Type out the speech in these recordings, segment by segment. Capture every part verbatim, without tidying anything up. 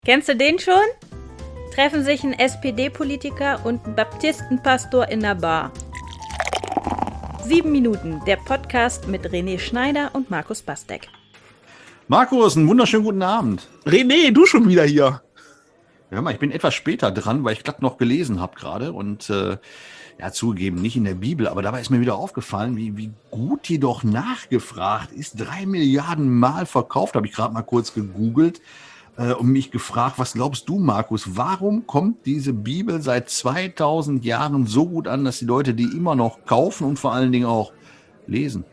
Kennst du den schon? Treffen sich ein S P D-Politiker und ein Baptistenpastor in der Bar. Sieben Minuten, der Podcast mit René Schneider und Markus Bastek. Markus, einen wunderschönen guten Abend. René, du schon wieder hier. Hör mal, ich bin etwas später dran, weil ich glatt noch gelesen habe gerade und äh, ja, zugegeben, nicht in der Bibel, aber dabei ist mir wieder aufgefallen, wie, wie gut die doch nachgefragt ist. Drei Milliarden Mal verkauft, habe ich gerade mal kurz gegoogelt äh, und mich gefragt, was glaubst du, Markus, warum kommt diese Bibel seit zweitausend Jahren so gut an, dass die Leute die immer noch kaufen und vor allen Dingen auch lesen?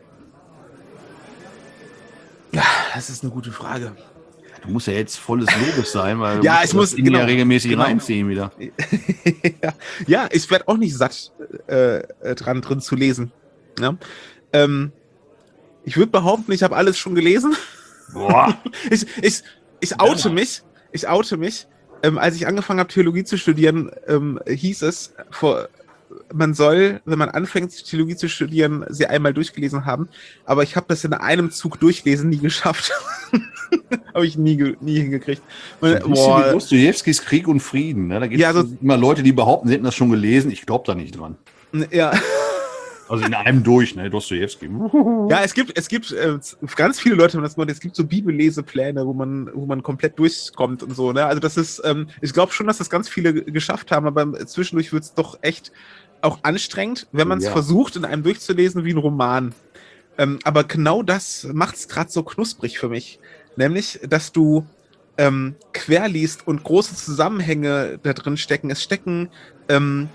Ja, das ist eine gute Frage. Du musst ja jetzt volles Lobes sein, weil ja, du ich muss ihn genau, ja regelmäßig genau. reinziehen wieder. ja, ja, ich werde auch nicht satt äh, dran drin zu lesen. Ja? Ähm, ich würde behaupten, ich habe alles schon gelesen. Boah. ich, ich, ich oute ja. mich, ich oute mich. Ähm, als ich angefangen habe, Theologie zu studieren, ähm, hieß es, vor, man soll, wenn man anfängt, Theologie zu studieren, sie einmal durchgelesen haben. Aber ich habe das in einem Zug durchlesen nie geschafft. Habe ich nie, nie hingekriegt. Und, ein bisschen wie Dostojewskis Krieg und Frieden. Ne? Da gibt es ja, also, immer Leute, die behaupten, sie hätten das schon gelesen. Ich glaube da nicht dran. Ja. Also in einem durch, ne, Dostojewski. Ja, es gibt, es gibt äh, ganz viele Leute, das es gibt so Bibellesepläne, wo man, wo man komplett durchkommt und so. Ne? Also das ist, ähm, ich glaube schon, dass das ganz viele geschafft haben, aber zwischendurch wird es doch echt auch anstrengend, wenn man es ja. versucht, in einem durchzulesen wie ein Roman. Ähm, aber genau das macht es gerade so knusprig für mich. Nämlich, dass du ähm, quer liest und große Zusammenhänge da drin stecken. Es stecken, ähm,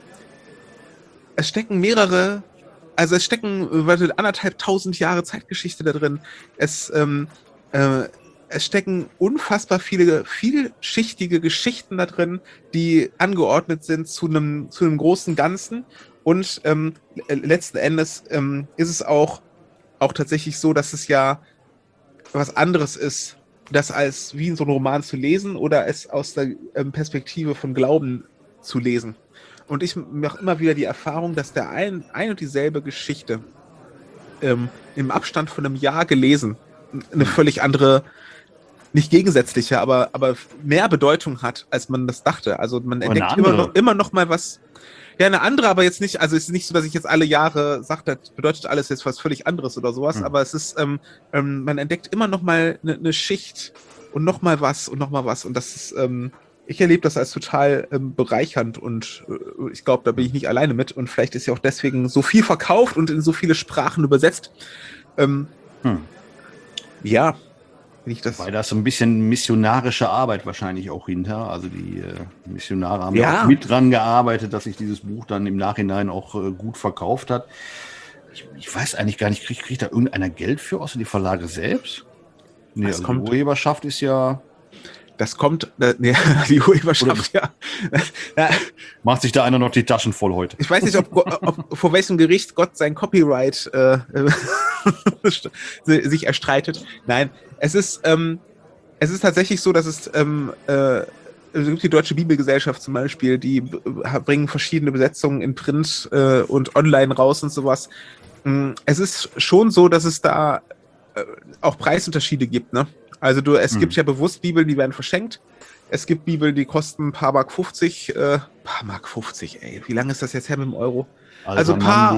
es stecken mehrere, also es stecken warte, anderthalb tausend Jahre Zeitgeschichte da drin. Es, ähm, äh, es stecken unfassbar viele, vielschichtige Geschichten da drin, die angeordnet sind zu einem, zu einem großen Ganzen. Und ähm, letzten Endes ähm, ist es auch, auch tatsächlich so, dass es ja was anderes ist, das als wie in so einem Roman zu lesen oder es aus der ähm, Perspektive von Glauben zu lesen. Und ich mache immer wieder die Erfahrung, dass der ein, ein und dieselbe Geschichte ähm, im Abstand von einem Jahr gelesen eine völlig andere, nicht gegensätzliche, aber, aber mehr Bedeutung hat, als man das dachte. Also man entdeckt immer noch, immer noch mal was. Ja, eine andere, aber jetzt nicht, also es ist nicht so, dass ich jetzt alle Jahre sage, das bedeutet alles jetzt was völlig anderes oder sowas, mhm. aber es ist, ähm, ähm, man entdeckt immer noch mal eine ne Schicht und noch mal was und noch mal was und das ist, ähm, ich erlebe das als total ähm, bereichernd und äh, ich glaube, da bin ich nicht alleine mit und vielleicht ist ja auch deswegen so viel verkauft und in so viele Sprachen übersetzt. Ähm, hm. Ja. Ich das Weil da ist so ein bisschen missionarische Arbeit wahrscheinlich auch hinter. Also die äh, Missionare haben ja auch mit dran gearbeitet, dass sich dieses Buch dann im Nachhinein auch äh, gut verkauft hat. Ich, ich weiß eigentlich gar nicht, kriegt krieg da irgendeiner Geld für, außer die Verlage selbst? Nee, also die Urheberschaft ist ja... Das kommt, äh, nee, die Urheberschaft, ja. ja. Macht sich da einer noch die Taschen voll heute? Ich weiß nicht, ob, ob vor welchem Gericht Gott sein Copyright äh, sich erstreitet. Nein, es ist, ähm, es ist tatsächlich so, dass es ähm, äh, es gibt die Deutsche Bibelgesellschaft zum Beispiel, die b- bringen verschiedene Besetzungen in Print äh, und online raus und sowas. Es ist schon so, dass es da äh, auch Preisunterschiede gibt, ne? Also du, es hm. gibt ja bewusst Bibeln, die werden verschenkt. Es gibt Bibeln, die kosten ein paar Mark fünfzig. Äh, paar Mark fünfzig, ey. Wie lange ist das jetzt her mit dem Euro? Alter, also ein paar...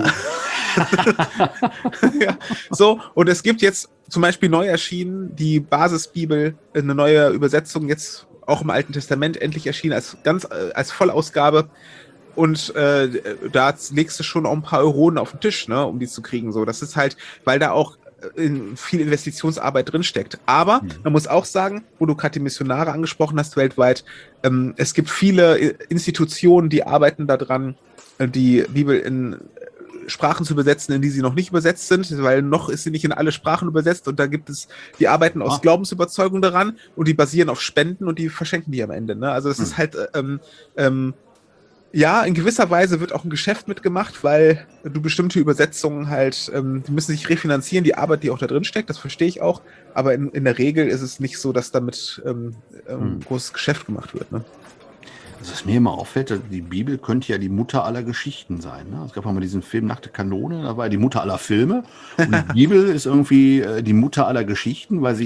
ja, so, und es gibt jetzt zum Beispiel neu erschienen die Basisbibel, eine neue Übersetzung, jetzt auch im Alten Testament endlich erschienen, als ganz äh, als Vollausgabe. Und äh, da legst du schon auch ein paar Euronen auf den Tisch, ne, um die zu kriegen. So, das ist halt, weil da auch in viel Investitionsarbeit drinsteckt. Aber mhm. man muss auch sagen, wo du gerade die Missionare angesprochen hast weltweit, ähm, es gibt viele Institutionen, die arbeiten daran, die Bibel in Sprachen zu übersetzen, in die sie noch nicht übersetzt sind, weil noch ist sie nicht in alle Sprachen übersetzt und da gibt es, die arbeiten aus ah. Glaubensüberzeugung daran und die basieren auf Spenden und die verschenken die am Ende. Ne? Also es mhm. ist halt ähm, ähm, ja, in gewisser Weise wird auch ein Geschäft mitgemacht, weil du bestimmte Übersetzungen halt, ähm, die müssen sich refinanzieren, die Arbeit, die auch da drin steckt, das verstehe ich auch, aber in, in der Regel ist es nicht so, dass damit ähm, ähm, hm. großes Geschäft gemacht wird. Ne? Also was mir immer auffällt, die Bibel könnte ja die Mutter aller Geschichten sein. Ne? Es gab mal diesen Film Nackte Kanone, da war ja die Mutter aller Filme und die Bibel ist irgendwie äh, die Mutter aller Geschichten, weil sich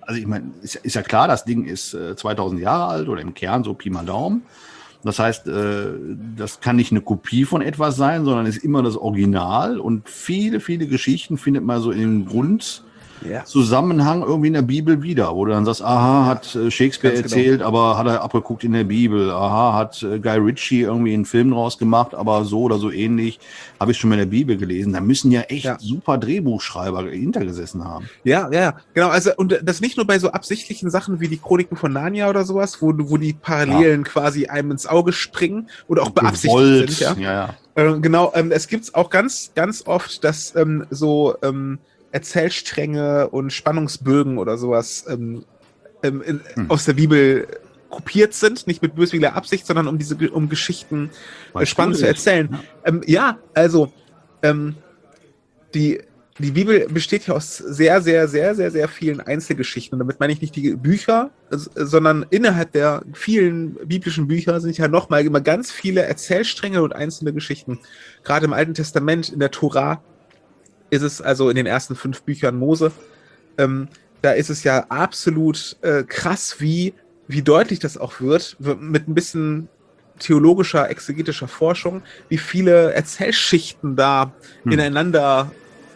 also ich meine, ist, ist ja klar, das Ding ist äh, zweitausend Jahre alt oder im Kern so Pi mal Daumen. Das heißt, äh, das kann nicht eine Kopie von etwas sein, sondern ist immer das Original. Und viele, viele Geschichten findet man so im Grundzusammenhang Ja. irgendwie in der Bibel wieder, wo du dann sagst, aha, hat äh, Shakespeare Ganz erzählt, aber hat er abgeguckt in der Bibel. Aha, hat äh, Guy Ritchie irgendwie einen Film draus gemacht, aber so oder so ähnlich habe ich schon mal in der Bibel gelesen. Da müssen ja echt Ja. super Drehbuchschreiber hintergesessen haben. Ja, ja, ja, genau. Also, und das nicht nur bei so absichtlichen Sachen wie die Chroniken von Narnia oder sowas, wo, wo die Parallelen quasi einem ins Auge springen oder auch beabsichtigt Gewollt, sind, ja. ja, ja. Äh, genau, ähm, es gibt auch ganz, ganz oft, dass ähm, so ähm, Erzählstränge und Spannungsbögen oder sowas ähm, ähm, in, Hm. aus der Bibel kopiert sind, nicht mit böswilliger Absicht, sondern um diese um Geschichten äh, Weil's spannend cool zu ist. erzählen. Ja. Ähm, ja, also ähm, die, die Bibel besteht ja aus sehr, sehr, sehr, sehr, sehr vielen Einzelgeschichten. Und damit meine ich nicht die Bücher, äh, sondern innerhalb der vielen biblischen Bücher sind ja nochmal immer ganz viele Erzählstränge und einzelne Geschichten. Gerade im Alten Testament, in der Tora, ist es also in den ersten fünf Büchern Mose, ähm, da ist es ja absolut äh, krass, wie, wie deutlich das auch wird, mit ein bisschen theologischer, exegetischer Forschung, wie viele Erzählschichten da Hm. ineinander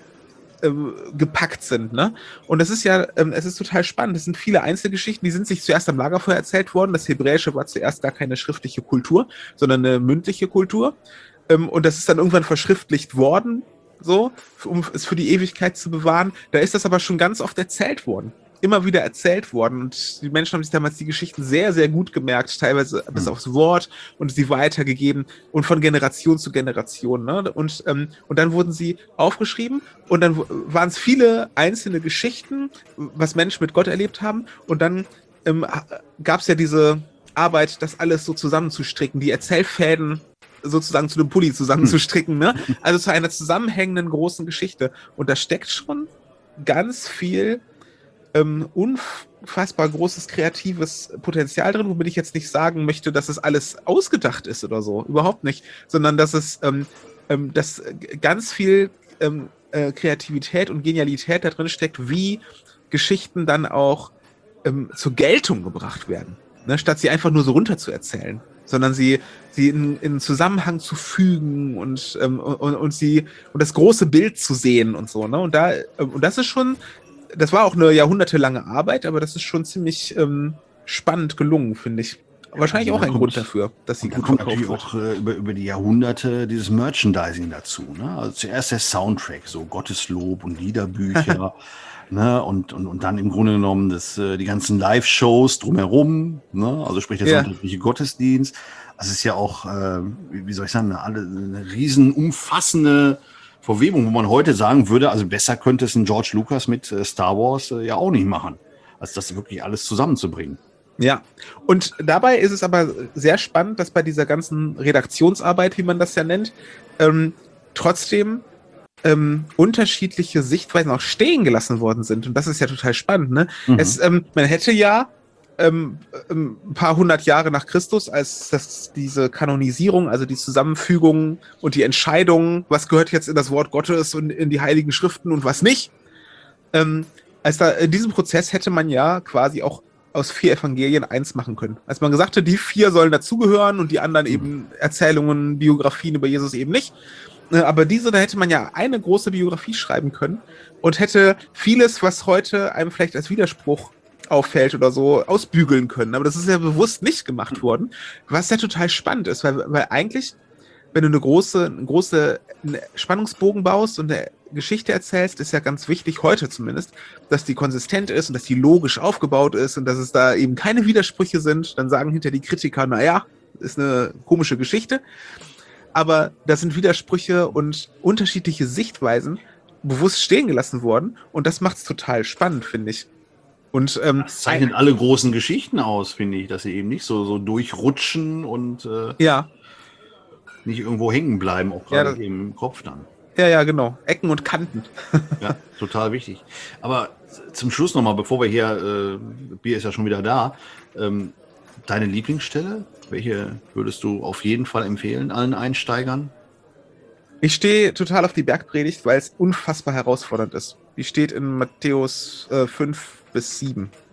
ähm, gepackt sind, ne? Und das ist ja, ähm, es ist total spannend. Es sind viele Einzelgeschichten, die sind sich zuerst am Lagerfeuer erzählt worden. Das Hebräische war zuerst gar keine schriftliche Kultur, sondern eine mündliche Kultur. Ähm, und das ist dann irgendwann verschriftlicht worden, so, um es für die Ewigkeit zu bewahren. Da ist das aber schon ganz oft erzählt worden. Immer wieder erzählt worden. Und die Menschen haben sich damals die Geschichten sehr, sehr gut gemerkt, teilweise bis Hm. aufs Wort und sie weitergegeben und von Generation zu Generation. Ne? Und, ähm, und dann wurden sie aufgeschrieben und dann w- waren es viele einzelne Geschichten, was Menschen mit Gott erlebt haben. Und dann ähm, gab es ja diese Arbeit, das alles so zusammenzustricken, die Erzählfäden sozusagen zu einem Pulli zusammenzustricken, ne? Also zu einer zusammenhängenden großen Geschichte. Und da steckt schon ganz viel ähm, unfassbar großes kreatives Potenzial drin, womit ich jetzt nicht sagen möchte, dass es alles ausgedacht ist oder so. Überhaupt nicht. Sondern dass es ähm, ähm, dass ganz viel ähm, äh, Kreativität und Genialität da drin steckt, wie Geschichten dann auch ähm, zur Geltung gebracht werden. Ne? Statt sie einfach nur so runter zu erzählen. Sondern sie, sie in, in Zusammenhang zu fügen und, ähm, und, und sie und das große Bild zu sehen und so, ne? Und da, ähm, und das ist schon, das war auch eine jahrhundertelange Arbeit, aber das ist schon ziemlich ähm, spannend gelungen, finde ich. Wahrscheinlich Also auch dann ein kommt- Grund dafür, dass sie Und dann gut kommt verkauft natürlich wird. auch äh, über, über die Jahrhunderte dieses Merchandising dazu. Ne? Also zuerst der Soundtrack, so Gotteslob und Liederbücher. Ne? Und, und, und dann im Grunde genommen das, äh, die ganzen Live-Shows drumherum. Ne? Also sprich der Ja. sonntägliche Gottesdienst. Also es ist ja auch, äh, wie wie soll ich sagen, eine, alle- eine riesen umfassende Verwebung, wo man heute sagen würde, also besser könnte es ein George Lucas mit äh, Star Wars äh, ja auch nicht machen, als das wirklich alles zusammenzubringen. Ja, und dabei ist es aber sehr spannend, dass bei dieser ganzen Redaktionsarbeit, wie man das ja nennt, ähm, trotzdem ähm, unterschiedliche Sichtweisen auch stehen gelassen worden sind. Und das ist ja total spannend, ne? Mhm. Es, ähm, man hätte ja ähm, ähm, ein paar hundert Jahre nach Christus, als das, diese Kanonisierung, also die Zusammenfügung und die Entscheidung, was gehört jetzt in das Wort Gottes und in die Heiligen Schriften und was nicht, ähm, als da in diesem Prozess hätte man ja quasi auch aus vier Evangelien eins machen können. Als man gesagt hat, die vier sollen dazugehören und die anderen eben Erzählungen, Biografien über Jesus eben nicht. Äh, Aber diese, da hätte man ja eine große Biografie schreiben können und hätte vieles, was heute einem vielleicht als Widerspruch auffällt oder so, ausbügeln können. Aber das ist ja bewusst nicht gemacht worden, was ja total spannend ist, weil, weil eigentlich, wenn du eine große, eine große Spannungsbogen baust und eine Geschichte erzählst, ist ja ganz wichtig, heute zumindest, dass die konsistent ist und dass die logisch aufgebaut ist und dass es da eben keine Widersprüche sind. Dann sagen hinter die Kritiker, naja, ist eine komische Geschichte. Aber da sind Widersprüche und unterschiedliche Sichtweisen bewusst stehen gelassen worden und das macht es total spannend, finde ich. Und ähm, Das zeichnet alle großen Geschichten aus, finde ich, dass sie eben nicht so, so durchrutschen und äh, ja, nicht irgendwo hängen bleiben, auch Ja, gerade das- im Kopf dann. ja, ja, genau. Ecken und Kanten. Ja, total wichtig. Aber zum Schluss nochmal, bevor wir hier, äh, Bier ist ja schon wieder da, ähm, deine Lieblingsstelle, welche würdest du auf jeden Fall empfehlen, allen Einsteigern? Ich stehe total auf die Bergpredigt, weil es unfassbar herausfordernd ist. Die steht in Matthäus äh, fünf bis sieben.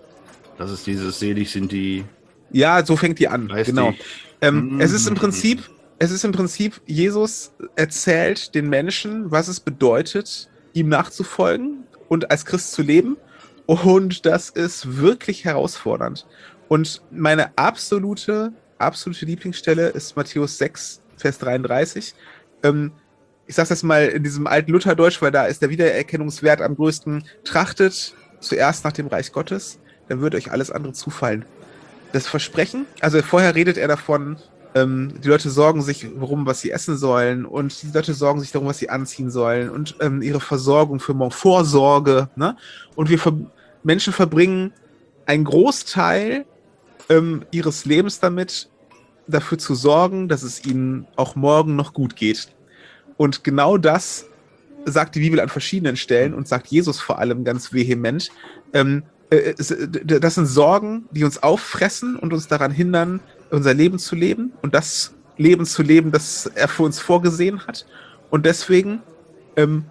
Das ist dieses selig sind die. Ja, so fängt die an. Geistig. Genau. Ähm, Mhm. Es ist im Prinzip, es ist im Prinzip, Jesus erzählt den Menschen, was es bedeutet, ihm nachzufolgen und als Christ zu leben. Und das ist wirklich herausfordernd. Und meine absolute, absolute Lieblingsstelle ist Matthäus sechs, Vers dreiunddreißig. Ähm, ich sage das mal in diesem alten Lutherdeutsch, weil da ist der Wiedererkennungswert am größten. Trachtet zuerst nach dem Reich Gottes, dann wird euch alles andere zufallen. Das Versprechen, also vorher redet er davon, ähm, die Leute sorgen sich darum, was sie essen sollen, und die Leute sorgen sich darum, was sie anziehen sollen, und ähm, ihre Versorgung für morgen, Vorsorge, ne? Und wir ver- Menschen verbringen einen Großteil ähm, ihres Lebens damit, dafür zu sorgen, dass es ihnen auch morgen noch gut geht. Und genau das sagt die Bibel an verschiedenen Stellen und sagt Jesus vor allem ganz vehement. Ähm, äh, das sind Sorgen, die uns auffressen und uns daran hindern, unser Leben zu leben und das Leben zu leben, das er für uns vorgesehen hat. Und deswegen ähm,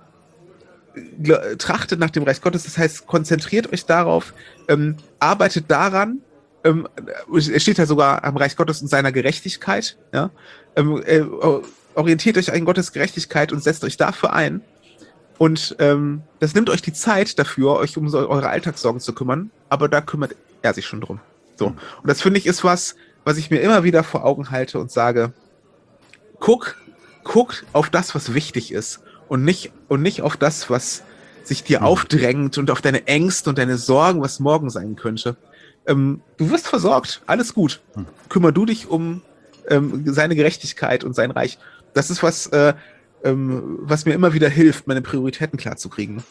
gl- trachtet nach dem Reich Gottes, das heißt, konzentriert euch darauf, ähm, arbeitet daran, ähm, es steht ja sogar am Reich Gottes und seiner Gerechtigkeit, ja, ähm, äh, orientiert euch an Gottes Gerechtigkeit und setzt euch dafür ein. Und ähm, das nimmt euch die Zeit dafür, euch um so eure Alltagssorgen zu kümmern, aber da kümmert er sich schon drum. So. Und das finde ich ist was, was ich mir immer wieder vor Augen halte und sage, guck, guck auf das, was wichtig ist und nicht, und nicht auf das, was sich dir Mhm. aufdrängt und auf deine Ängste und deine Sorgen, was morgen sein könnte. Ähm, du wirst versorgt, alles gut. Mhm. Kümmer du dich um ähm, seine Gerechtigkeit und sein Reich. Das ist was, äh, ähm, was mir immer wieder hilft, meine Prioritäten klar zu kriegen.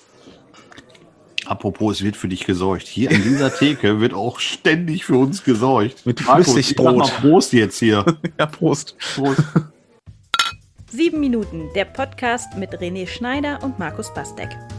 Apropos, es wird für dich gesorgt. Hier an dieser Theke wird auch ständig für uns gesorgt. Mit Markus, Flüssigbrot. ich sag mal Prost jetzt hier. Ja, Prost. Prost. Sieben Minuten, der Podcast mit René Schneider und Markus Bastek.